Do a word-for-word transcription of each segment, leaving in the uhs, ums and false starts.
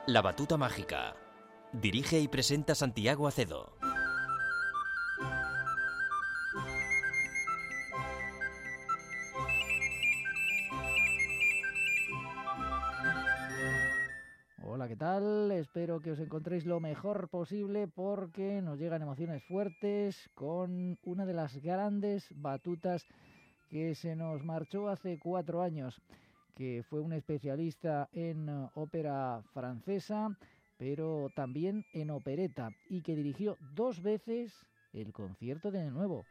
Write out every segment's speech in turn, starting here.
La batuta mágica. Dirige y presenta Santiago Acedo. Hola, ¿qué tal? Espero que os encontréis lo mejor posible porque nos llegan emociones fuertes con una de las grandes batutas que se nos marchó hace cuatro años, que fue un especialista en ópera francesa, pero también en opereta, y que dirigió dos veces el concierto de Año Nuevo.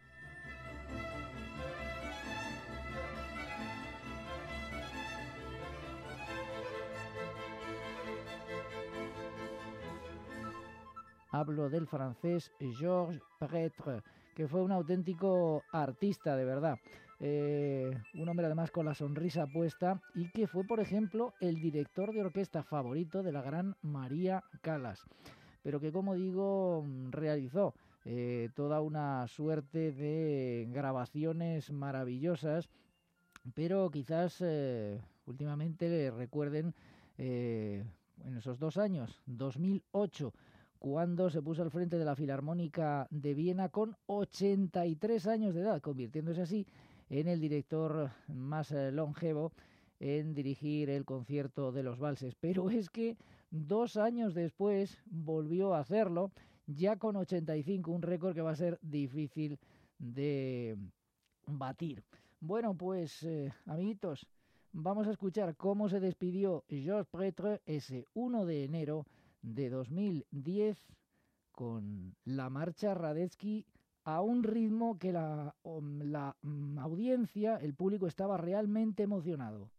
Hablo del francés Georges Prêtre, que fue un auténtico artista de verdad. Eh, un hombre además con la sonrisa puesta y que fue, por ejemplo, el director de orquesta favorito de la gran María Callas, pero que, como digo, realizó eh, toda una suerte de grabaciones maravillosas, pero quizás eh, últimamente le recuerden eh, en esos dos años, dos mil ocho, cuando se puso al frente de la Filarmónica de Viena con ochenta y tres años de edad, convirtiéndose así en el director más eh, longevo en dirigir el concierto de los valses. Pero es que dos años después volvió a hacerlo, ya con ochenta y cinco, un récord que va a ser difícil de batir. Bueno, pues eh, amiguitos, vamos a escuchar cómo se despidió Georges Prêtre ese uno de enero de dos mil diez con la marcha Radetzky a un ritmo que la, la um, audiencia, el público, estaba realmente emocionado.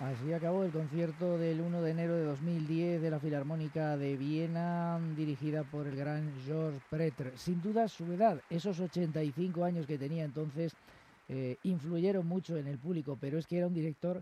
Así acabó el concierto del uno de enero de dos mil diez de la Filarmónica de Viena, dirigida por el gran Georges Pretre. Sin duda su edad, esos ochenta y cinco años que tenía entonces, eh, influyeron mucho en el público, pero es que era un director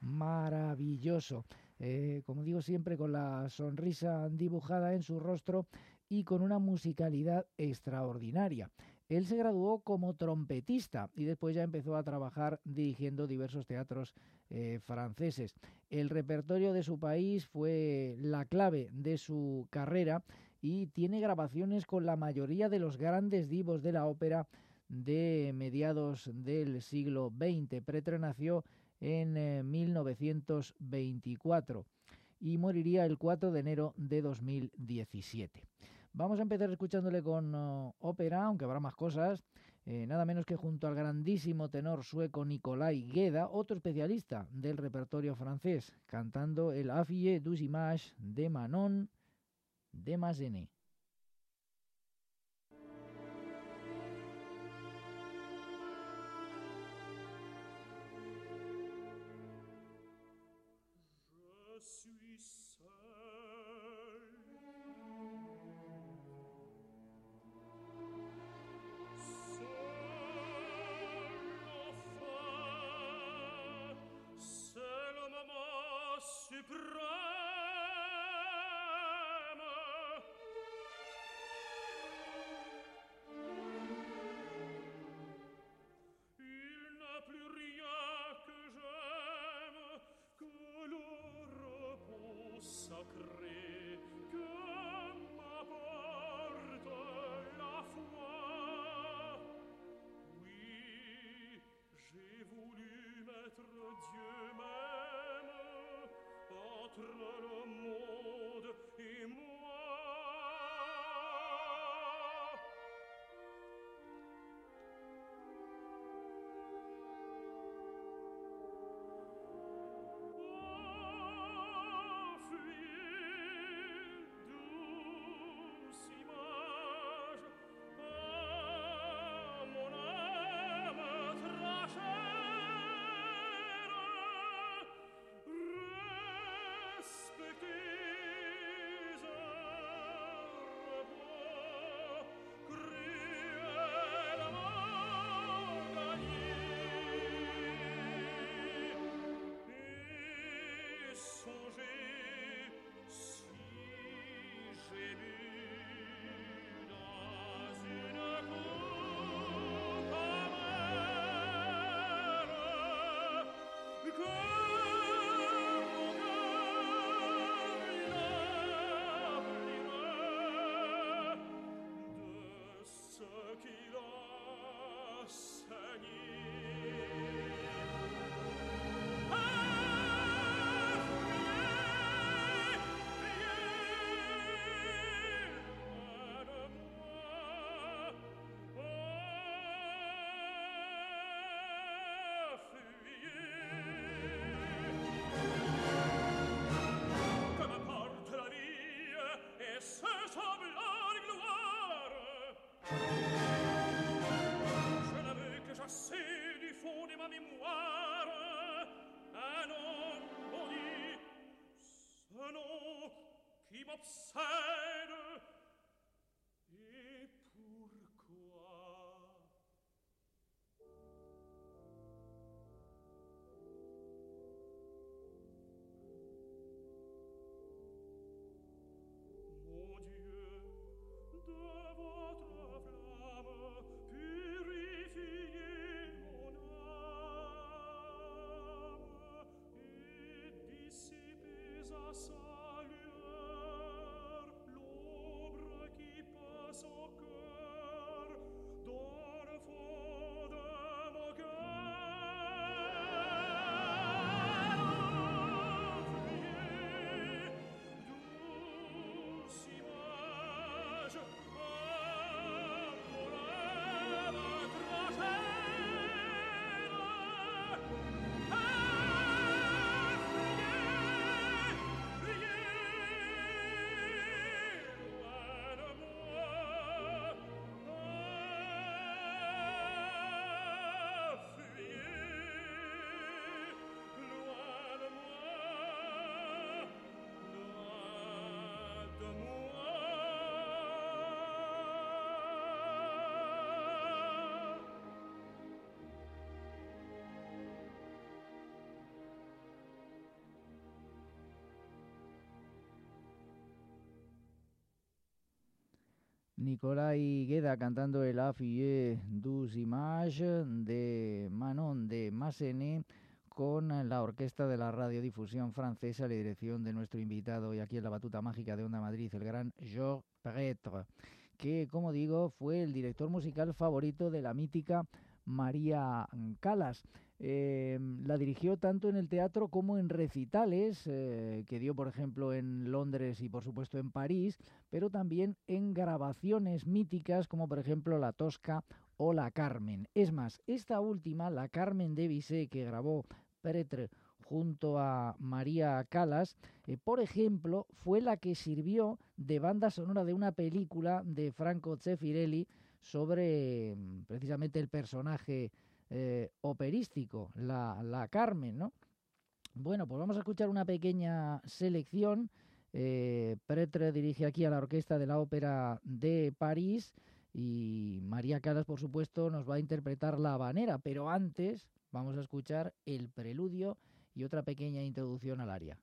maravilloso. Eh, como digo siempre, con la sonrisa dibujada en su rostro y con una musicalidad extraordinaria. Él se graduó como trompetista y después ya empezó a trabajar dirigiendo diversos teatros eh, franceses. El repertorio de su país fue la clave de su carrera y tiene grabaciones con la mayoría de los grandes divos de la ópera de mediados del siglo veinte. Pretre nació en eh, mil novecientos veinticuatro y moriría el cuatro de enero de dos mil diecisiete. Vamos a empezar escuchándole con uh, ópera, aunque habrá más cosas, eh, nada menos que junto al grandísimo tenor sueco Nicolai Gueda, otro especialista del repertorio francés, cantando el Afflige des Images de Manon de Massenet. Free Nicolai Gueda cantando el Affieux deux Images de Manon de Massenet con la orquesta de la radiodifusión francesa, la dirección de nuestro invitado y aquí en la batuta mágica de Onda Madrid, el gran Georges Pretre, que, como digo, fue el director musical favorito de la mítica María Callas. Eh, la dirigió tanto en el teatro como en recitales, eh, que dio, por ejemplo, en Londres y, por supuesto, en París, pero también en grabaciones míticas como, por ejemplo, La Tosca o La Carmen. Es más, esta última, La Carmen de Bizet, que grabó Pretre junto a María Callas, eh, por ejemplo, fue la que sirvió de banda sonora de una película de Franco Zeffirelli sobre precisamente el personaje eh, operístico, la, la Carmen, ¿no? Bueno, pues vamos a escuchar una pequeña selección. Eh, Pretre dirige aquí a la orquesta de la Ópera de París y María Callas, por supuesto, nos va a interpretar la habanera, pero antes vamos a escuchar el preludio y otra pequeña introducción al aria.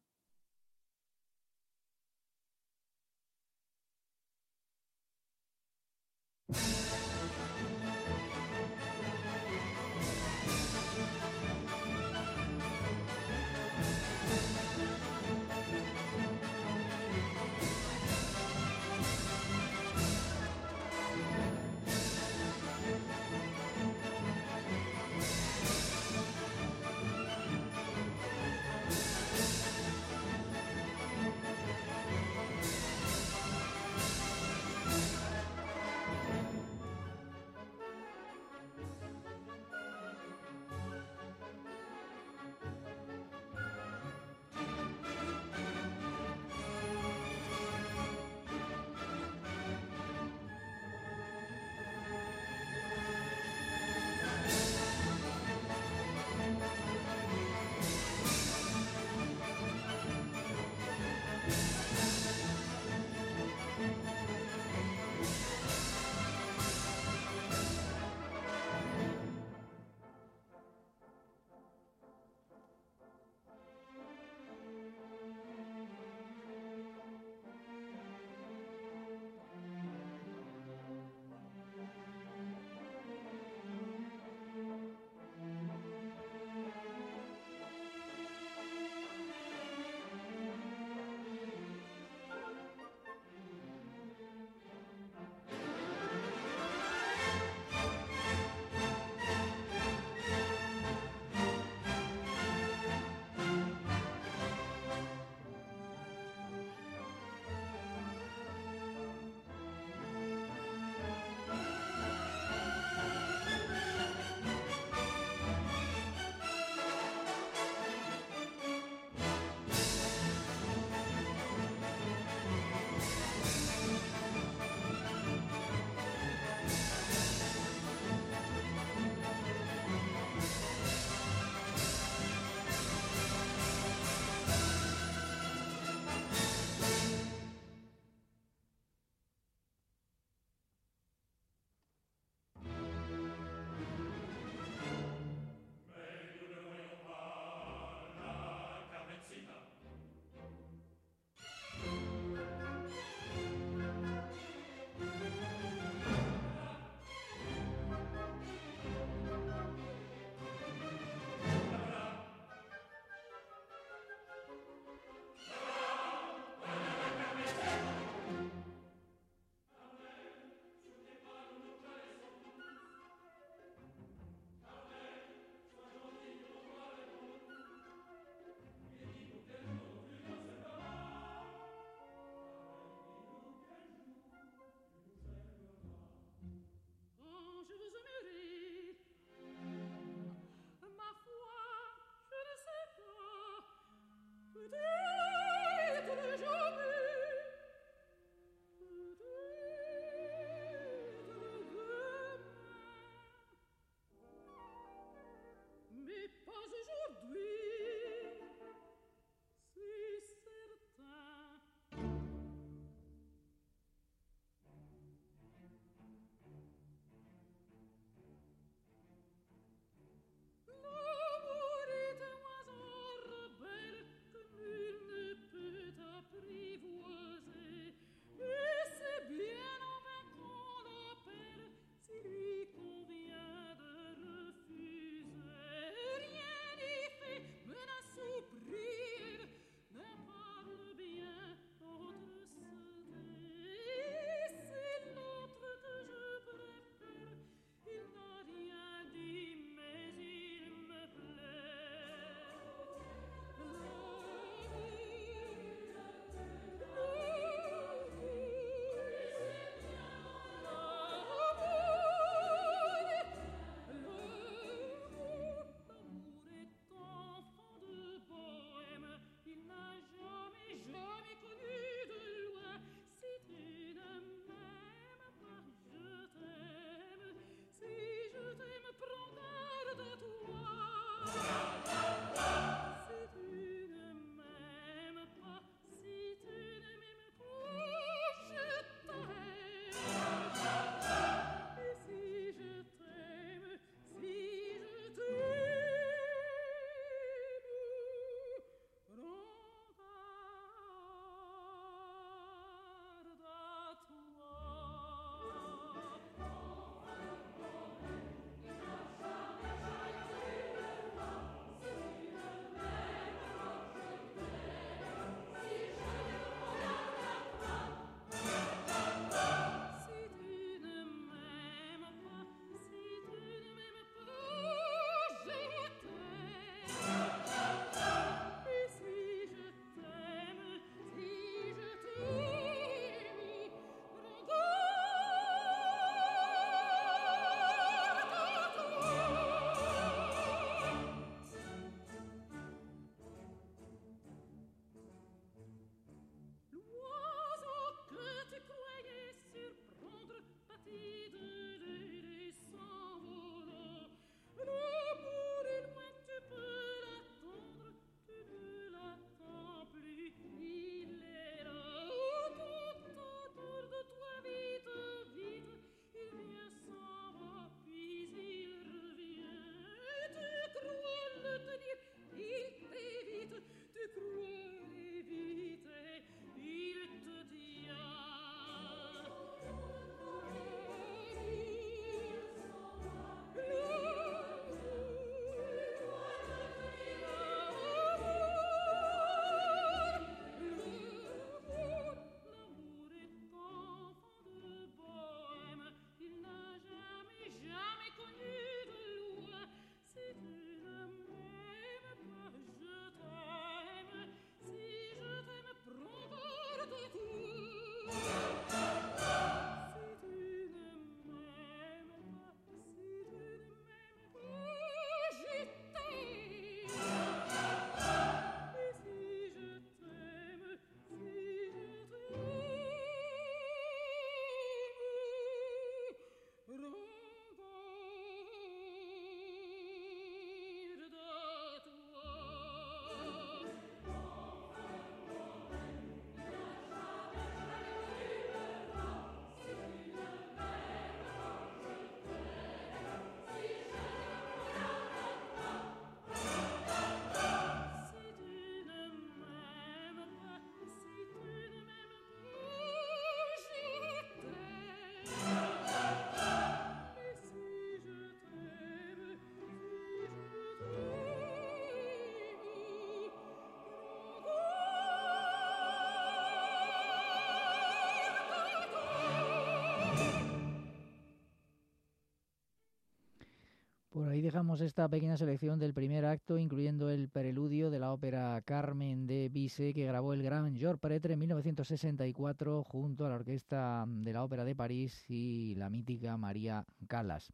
Por ahí dejamos esta pequeña selección del primer acto, incluyendo el preludio de la ópera Carmen de Bizet, que grabó el gran Georges Prétre en mil novecientos sesenta y cuatro junto a la Orquesta de la Ópera de París y la mítica María Callas.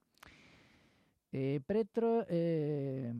Eh, Prétre, eh,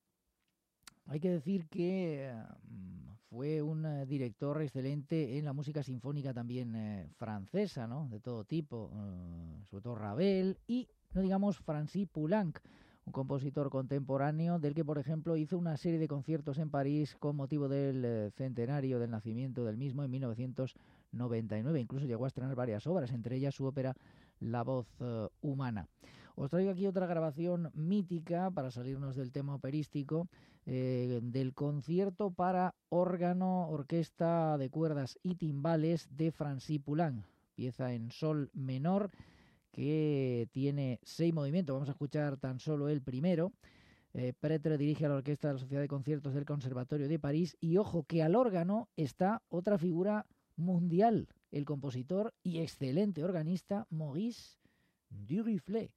hay que decir que eh, fue un eh, director excelente en la música sinfónica también eh, francesa, ¿no? De todo tipo, eh, sobre todo Ravel y, no digamos, Francis Poulenc, un compositor contemporáneo del que, por ejemplo, hizo una serie de conciertos en París con motivo del eh, centenario del nacimiento del mismo en mil novecientos noventa y nueve. Incluso llegó a estrenar varias obras, entre ellas su ópera La voz uh, humana. Os traigo aquí otra grabación mítica, para salirnos del tema operístico, eh, del concierto para órgano, orquesta de cuerdas y timbales de Francis Poulenc, pieza en sol menor, que tiene seis movimientos. Vamos a escuchar tan solo el primero. Eh, Prétre dirige a la orquesta de la Sociedad de Conciertos del Conservatorio de París y ojo que al órgano está otra figura mundial, el compositor y excelente organista Maurice Duruflé.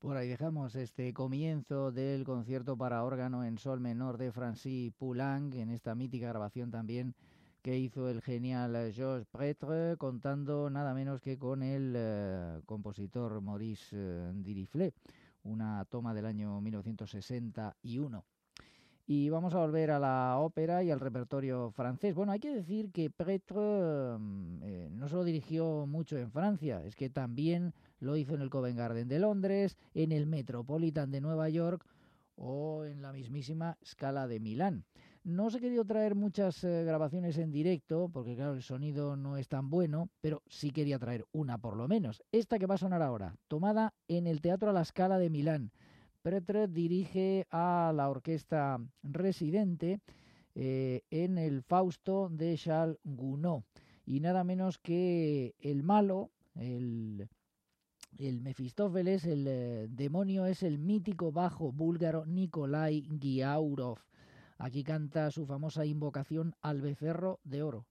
Por ahí dejamos este comienzo del concierto para órgano en sol menor de Francis Poulenc, en esta mítica grabación también que hizo el genial Georges Prêtre, contando nada menos que con el eh, compositor Maurice eh, Duruflé, una toma del año mil novecientos sesenta y uno. Y vamos a volver a la ópera y al repertorio francés. Bueno, hay que decir que Prêtre eh, no solo dirigió mucho en Francia, es que también lo hizo en el Covent Garden de Londres, en el Metropolitan de Nueva York o en la mismísima Scala de Milán. No se ha querido traer muchas eh, grabaciones en directo, porque claro, el sonido no es tan bueno, pero sí quería traer una por lo menos. Esta que va a sonar ahora, tomada en el Teatro a la Scala de Milán. Prêtre dirige a la orquesta residente eh, en el Fausto de Charles Gounod. Y nada menos que el malo, el, el Mefistófeles, el eh, demonio, es el mítico bajo búlgaro Nikolai Giaurov. Aquí canta su famosa invocación al becerro de oro.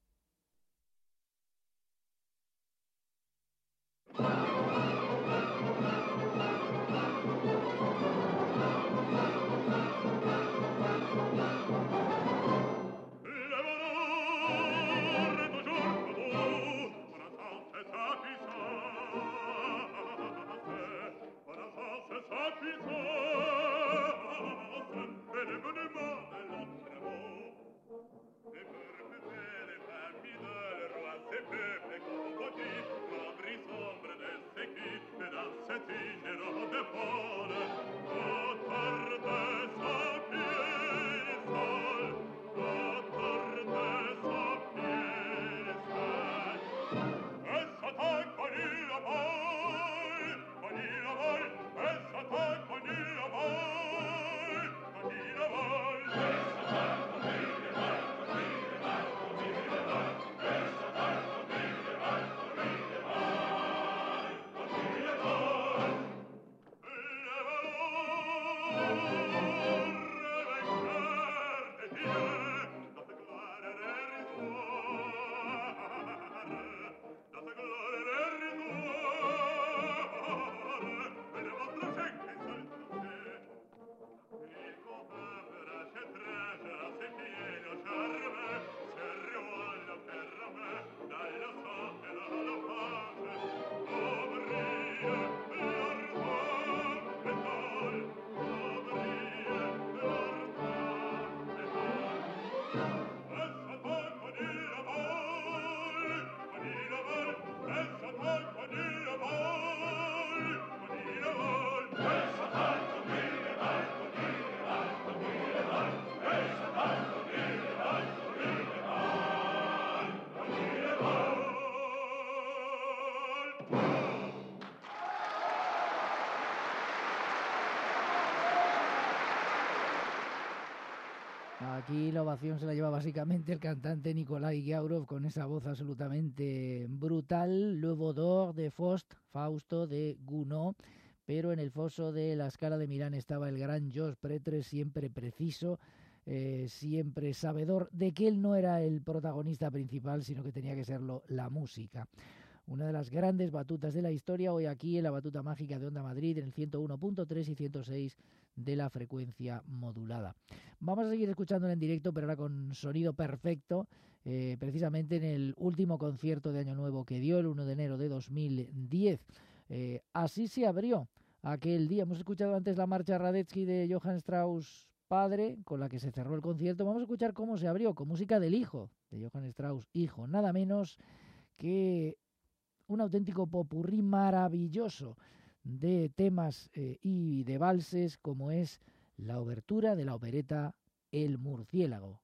Aquí la ovación se la lleva básicamente el cantante Nikolai Giaurov con esa voz absolutamente brutal. L'Oeuvre d'Or de Faust, Fausto de Gounod, pero en el foso de la Scala de Milán estaba el gran Georges Prêtre, siempre preciso, eh, siempre sabedor de que él no era el protagonista principal, sino que tenía que serlo la música. Una de las grandes batutas de la historia, hoy aquí en la Batuta Mágica de Onda Madrid, en el ciento uno punto tres y ciento seis de la frecuencia modulada. Vamos a seguir escuchándolo en directo, pero ahora con sonido perfecto, eh, precisamente en el último concierto de Año Nuevo que dio el uno de enero de dos mil diez. Eh, así se abrió aquel día. Hemos escuchado antes la marcha Radetzky de Johann Strauss padre, con la que se cerró el concierto. Vamos a escuchar cómo se abrió, con música del hijo de Johann Strauss, hijo, nada menos que un auténtico popurrí maravilloso de temas eh, y de valses, como es la obertura de la opereta El Murciélago.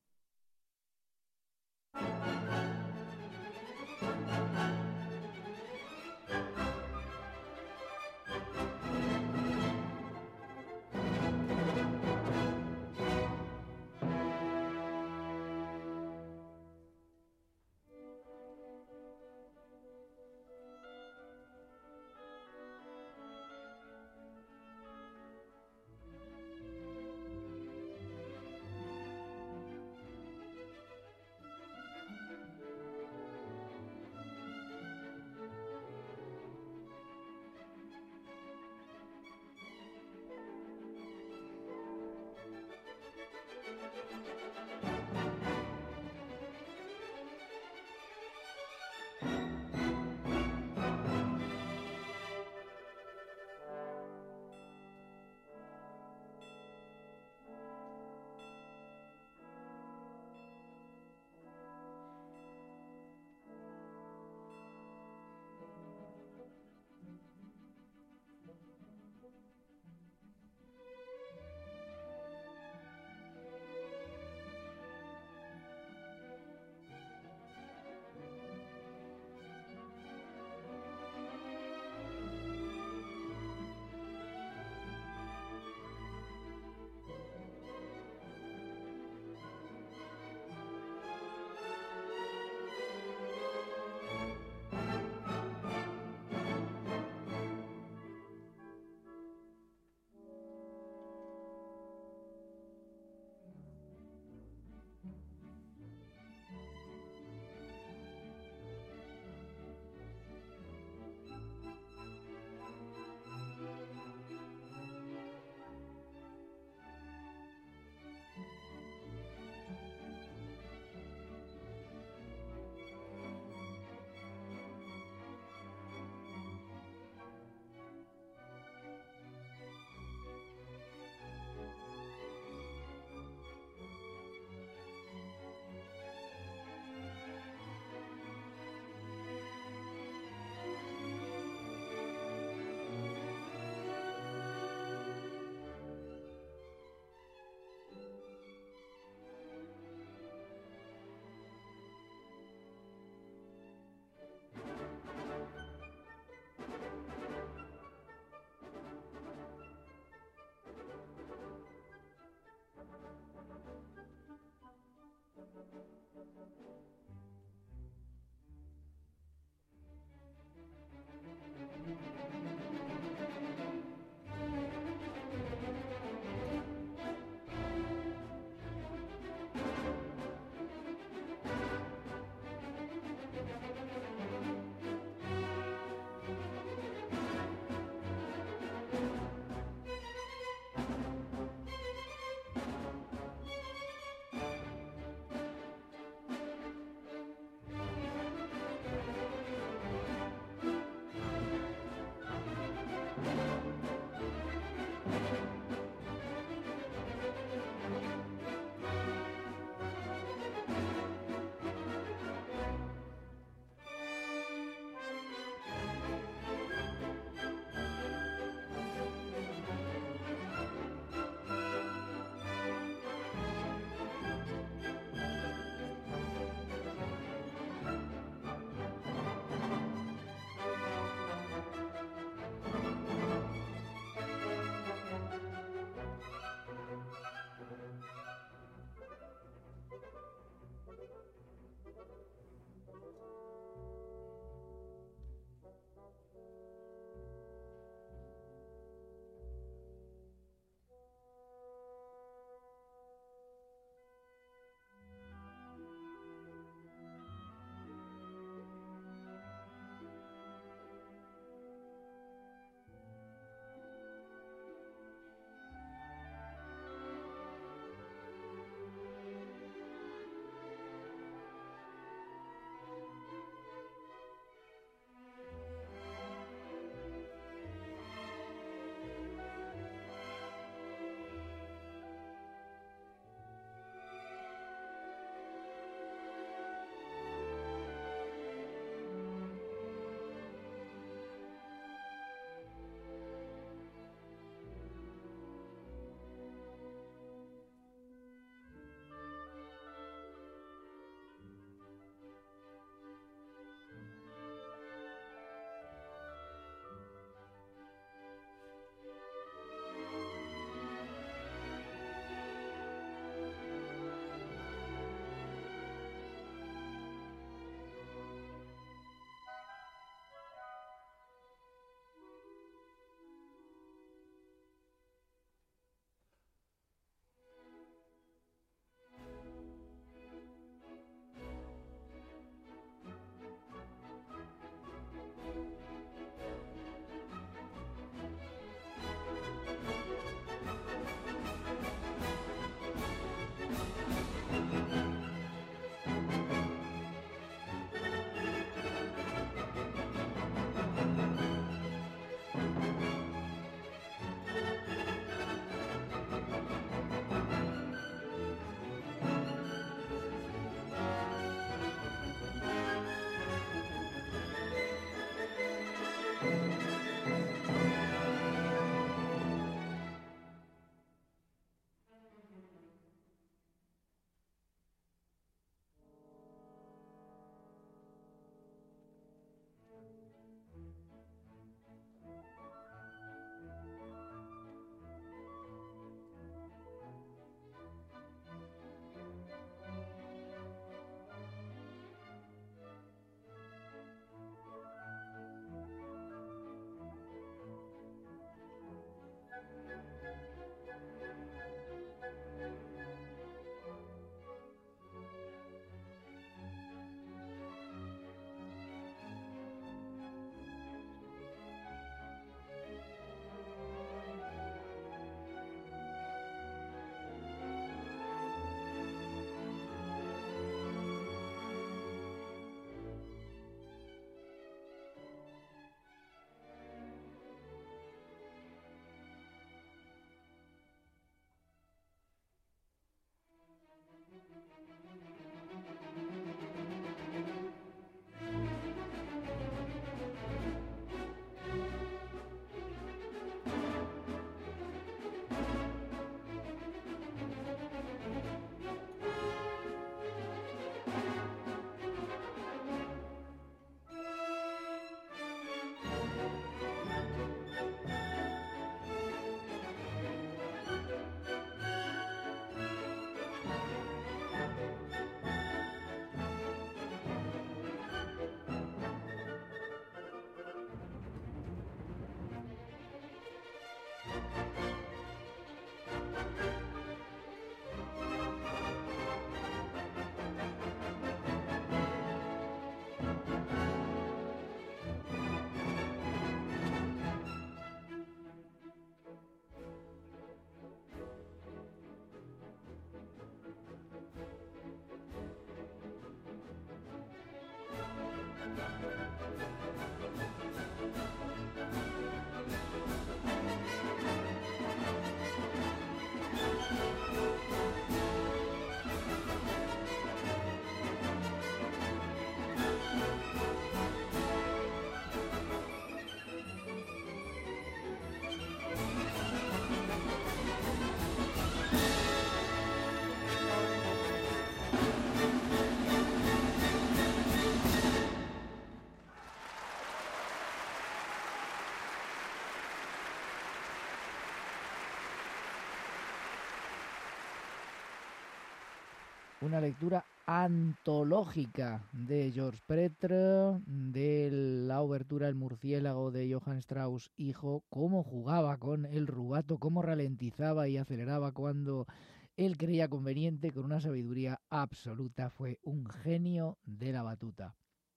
Una lectura antológica de Georges Pretre, de la obertura El murciélago de Johann Strauss hijo, cómo jugaba con el rubato, cómo ralentizaba y aceleraba cuando él creía conveniente, con una sabiduría absoluta. Fue un genio de la batuta.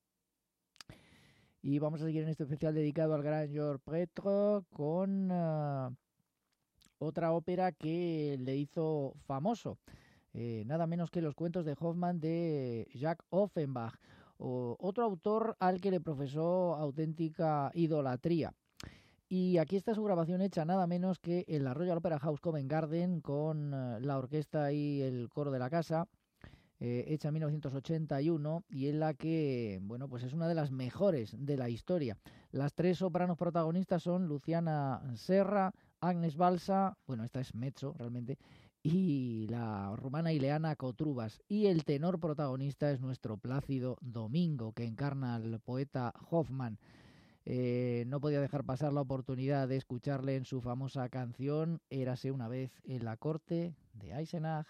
Y vamos a seguir en este especial dedicado al gran Georges Pretre con uh, otra ópera que le hizo famoso. Eh, nada menos que los cuentos de Hoffmann de Jacques Offenbach, o otro autor al que le profesó auténtica idolatría. Y aquí está su grabación hecha nada menos que en la Royal Opera House Covent Garden con uh, la orquesta y el coro de la casa, eh, hecha en mil novecientos ochenta y uno, y en la que, bueno, pues es una de las mejores de la historia. Las tres sopranos protagonistas son Luciana Serra, Agnes Balsa, bueno, esta es mezzo realmente, y la rumana Ileana Cotrubas. Y el tenor protagonista es nuestro Plácido Domingo, que encarna al poeta Hoffmann. Eh, no podía dejar pasar la oportunidad de escucharle en su famosa canción Érase una vez en la corte de Eisenach.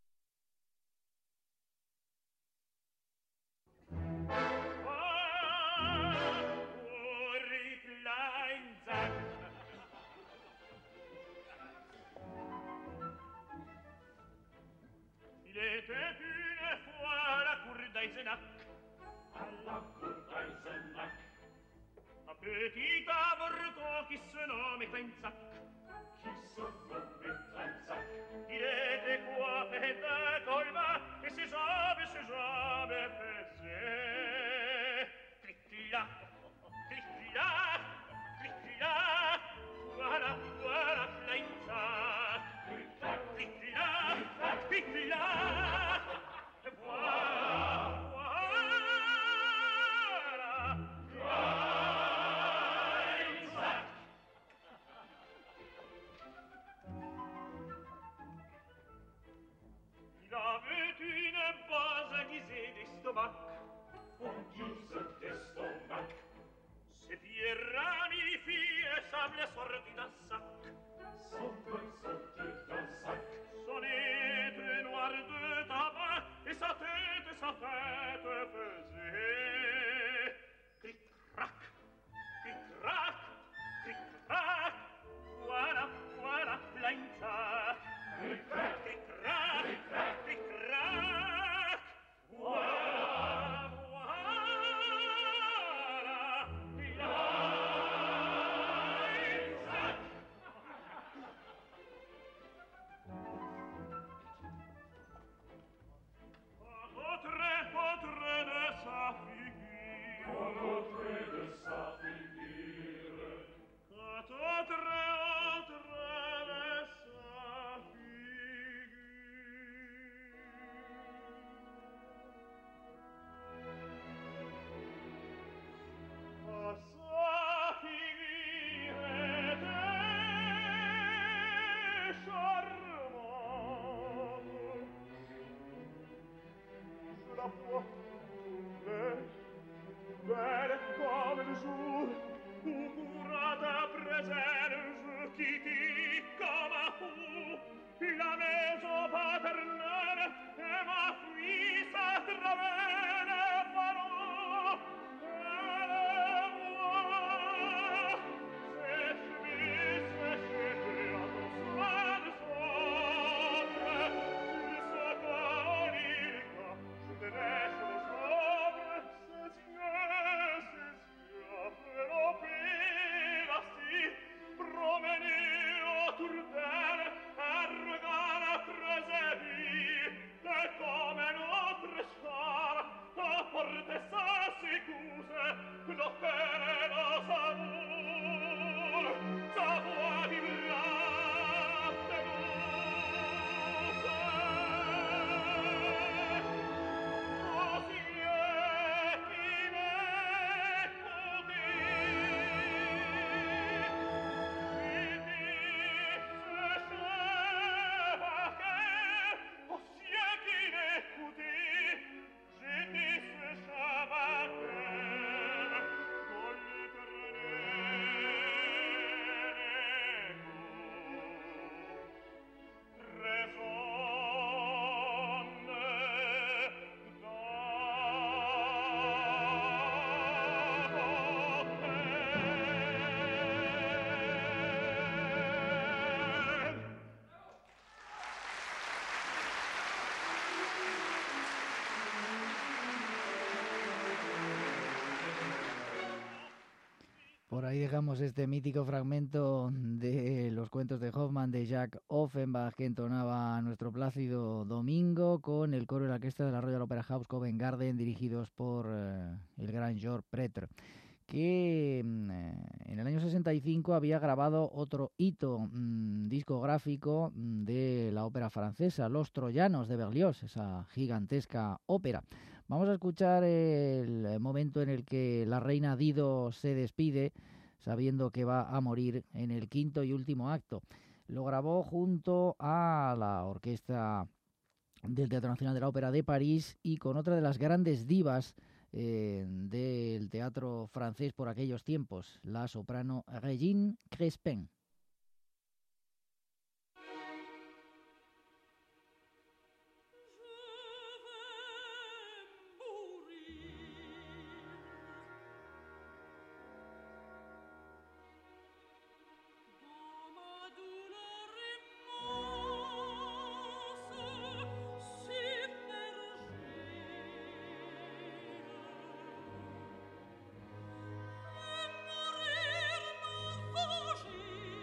Petit avorton qui se nomme Clensac, qui se nomme Clensac. Il était coiffé de colma et ses jambes, ses jambes faisaient clic-clac, clic-clac, clic-clac. Voilà, voilà Clensac, clic-clac, clic-clac, clic-clac. Voilà, voilà, voilà. D'estomac, un guise d'estomac. Ses pieds ramifiés semblaient sortis d'un sac, semblaient sortis d'un sac. Son nez noir de tabac et sa tête, sa tête faisait cric-crac, cric-crac, cric-crac. Voilà, voilà, Clensac. Cric-crac, cric-crac, cric-crac, cric-crac. Voilà, voilà, Clensac. Autre, autre de sa figure, autre de sa figure, autre, autre de sa figure. A sa figure était charmante. Je la vois belle, belle comme le jour, où courant après elle je quittai comme un fou la maison paternelle et ma fuisse à travers les barreaux. Elle voit cette fuisse, cette ahí dejamos este mítico fragmento de los cuentos de Hoffmann de Jacques Offenbach que entonaba nuestro Plácido Domingo con el coro y la orquesta de la Royal Opera House Covent Garden dirigidos por eh, el gran Georges Pretre, que eh, en el año sesenta y cinco había grabado otro hito mmm, discográfico mmm, de la ópera francesa, Los Troyanos de Berlioz, esa gigantesca ópera. Vamos a escuchar el momento en el que la reina Dido se despide, sabiendo que va a morir en el quinto y último acto. Lo grabó junto a la orquesta del Teatro Nacional de la Ópera de París y con otra de las grandes divas eh, del teatro francés por aquellos tiempos, la soprano Régine Crespin. Mourir, m'enfonger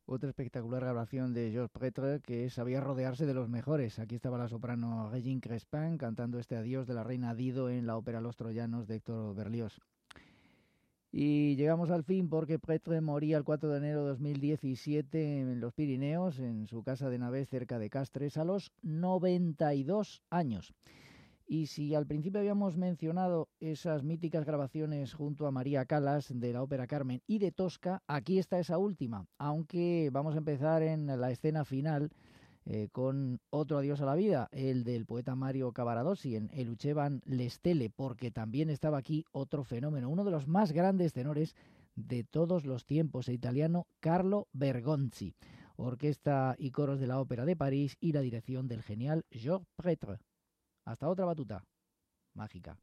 Otra espectacular grabación de Georges Prêtre, que sabía rodearse de los mejores. Aquí estaba la soprano Régine Crespin cantando este adiós de la reina Dido en la ópera Los Troyanos de Héctor Berlioz. Y llegamos al fin porque Prêtre moría el cuatro de enero de dos mil diecisiete en los Pirineos, en su casa de Navès cerca de Castres, a los noventa y dos años. Y si al principio habíamos mencionado esas míticas grabaciones junto a María Callas de la ópera Carmen y de Tosca, aquí está esa última, aunque vamos a empezar en la escena final eh, con otro adiós a la vida, el del poeta Mario Cavaradossi en El Uccevan le Stelle, porque también estaba aquí otro fenómeno, uno de los más grandes tenores de todos los tiempos, el italiano Carlo Bergonzi, orquesta y coros de la Ópera de París y la dirección del genial Georges Prêtre. Hasta otra batuta mágica.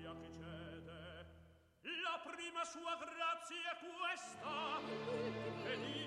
Sua grazia è questa venir